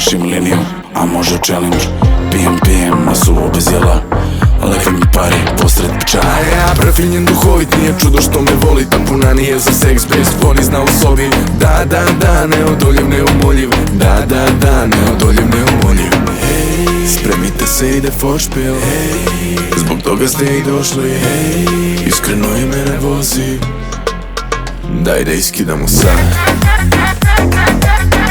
našim liniju, a može challenge. Pijem, a suvo bez jela, lepe mi pare posred pčela. A ja prefinjen duhovit, nije čudo što me voli. Tampuna nije za seks, bez ponizna u sobi. Da, neodoljiv, neumoljiv. Da, neodoljiv, neumoljiv. Spremite se, ide foršpil. Zbog toga ste i došli. Iskreno i me nervozi. Daj da iskidamo sad.